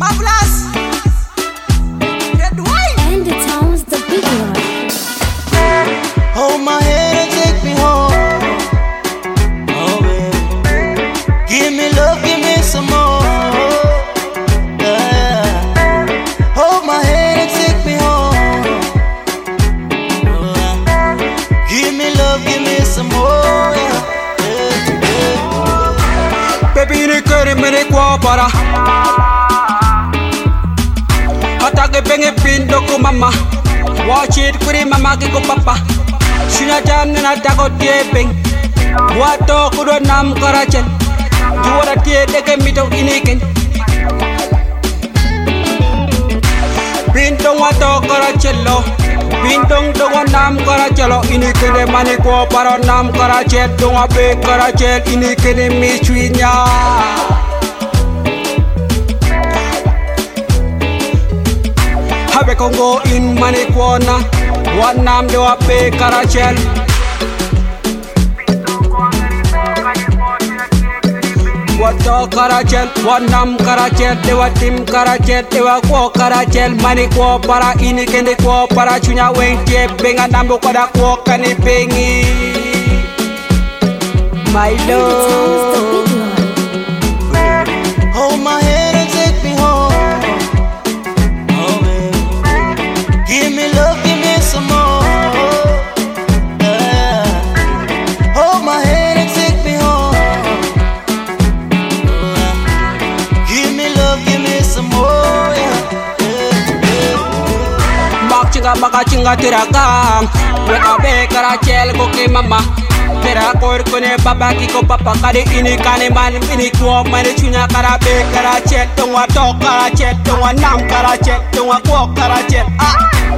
Fabulous. Red wine. And the town's the big one. Hold my hand and take me home. Oh, baby. Give me love, give me some more. Yeah. Hold my hand and take me home. Oh, give me love, give me some more. Yeah. Yeah. Baby, ni kere mene kwa para. Atake pengen pindo ku mama. Watch it kuri mama ki ku papa. Shunya jam na tako tiepeng. Wato kudo nam karachel. Juara tie deke mito iniken. Bintong wato karachelo. Bintong dongo nam karachelo. Inikene mani ko para nam karachel. Dongo be karachel. Inikene michuinya. Habe Congo in mani kuona. One nam do a be karachel. Wato karachel, one nam karachel, dewa tim karachel, dewa kwa karachel, mani kwa para ini kende kwa para chunya wenge benga nambo kwa da kwa kani bengi. My And the town's the love. big one. Hold my hand and take me home. Oh, baby. Give me love, give me some more. Yeah. Hold my hand and take me home. Oh, give me love, give me some more. Yeah. Yeah. Mak chinga baka chinga tirakang. Weka be karachel koke mama. Tera kor kone baba kiko papa kade ini kane man ini kwa mane chunya kara be karachel tongwa to karachel tongwa nam karachel tongwa kwa karachel ah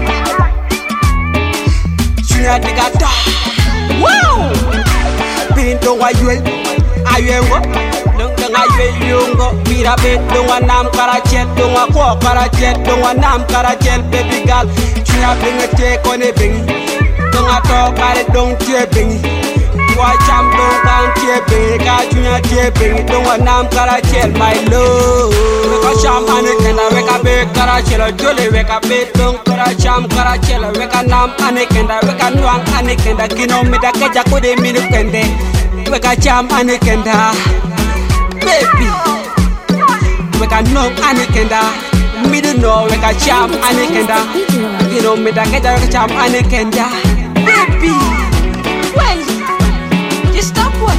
chunya digata wow pinto wa yue ayengo nanga yue yungo mira be tongwa nam karachel tongwa kwa karachel tongwa nam karachel baby girl chunya bingete kone bingi tonga to kare dong tie bingi watch am don't count tie bingi ka chunya tie bingi tonga nam karachel my love weka sham anekenda weka be karachel jole weka be dong karacham karachel weka nam anekenda weka nwang anekenda kino mida keja kode minu kende weka cham anekenda baby weka nom anekenda middle no weka cham anekenda kino mida keja weka cham anekenda baby well just stop what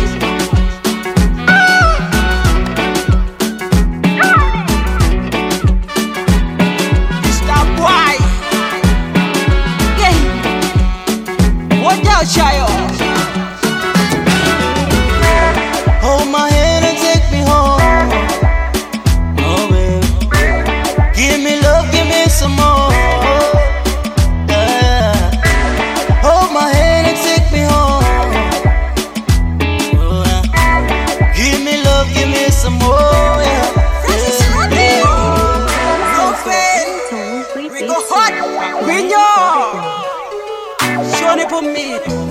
stop why yeah what out shayo Hold my hand and take me home. Oh, baby. Give me love, give me some more. Yeah. Hold my hand and take me home. Oh, yeah. Give me love, give me some more. Yeah. Town We go hot, we know. Show it for me.